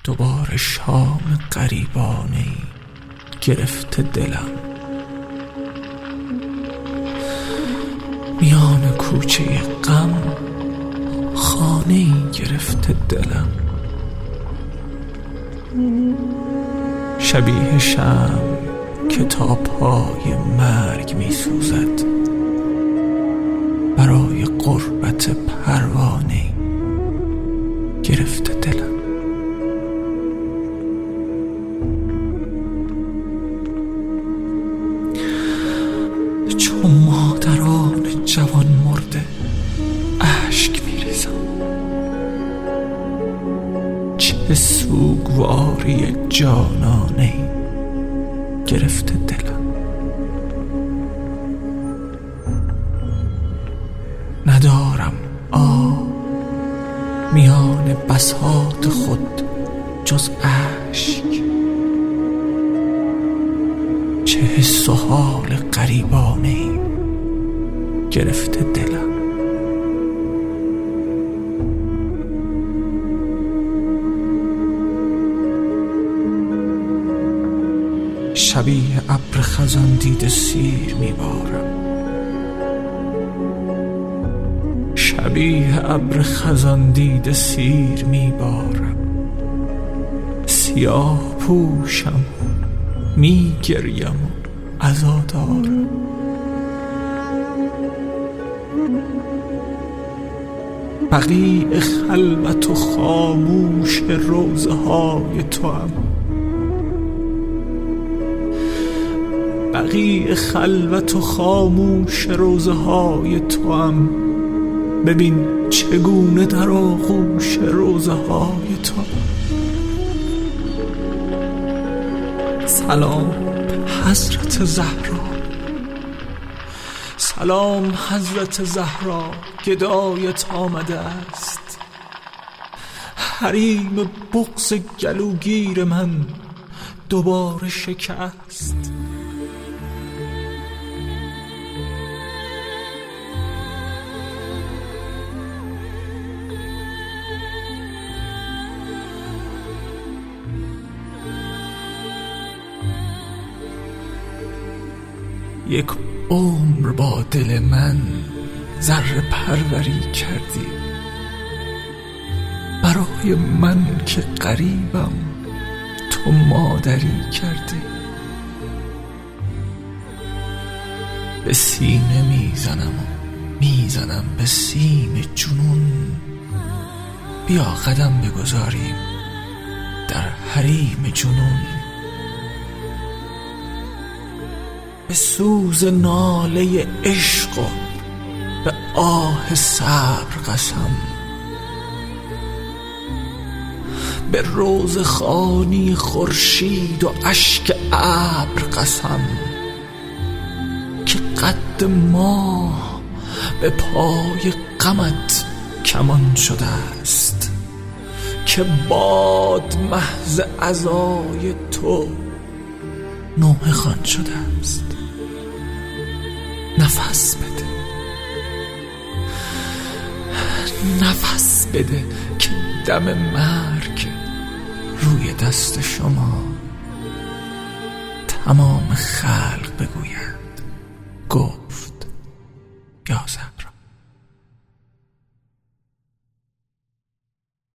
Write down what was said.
دوباره شام غریبانه‌ای گرفته دلم. میان کوچه غم خانه‌ای گرفته دلم. شبیه شمع که تا پای مرگ می سوزد، برای قربت پروانه‌ای گرفته دلم. چون مادران جوان مرده اشک میریزم، چه سوگواری جانانه‌ای گرفته دلم. ندارم میان بساط خود جز اشک، چه حس و حال غریبانه‌ای گرفته دلم. شبیه ابر خزان دیده سیر میبارم، شبیه ابر خزان دیده سیر میبارم. سیاه پوشم میگریم و عزادارم. بقیع خلوت و خاموش روزه های توام، بقیع خلوت و خاموش روزه های توام. ببین چگونه در آغوش روزه های تو. سلام حضرت زهرا، سلام حضرت زهرا، گدایت آمده است. حریم بغض گلوگیر من دوباره شکست. یک عمر با دل من ذره پروری کردی، برای من که غریبم تو مادری کردی. به سینه میزنم به سیم جنون، بیا قدم بگذاریم در حریم جنون. به سوز ناله عشق و به آه صبر قسم، به روزخوانی خورشید و اشک ابر قسم، که قد ماه به پای غمت کمان شده است، که باد محض عزای تو نوحه خوان شده است. نفس بده، نفس بده که دم مرگ روی دست شما تمام خلق بگویند گفت یا زهر.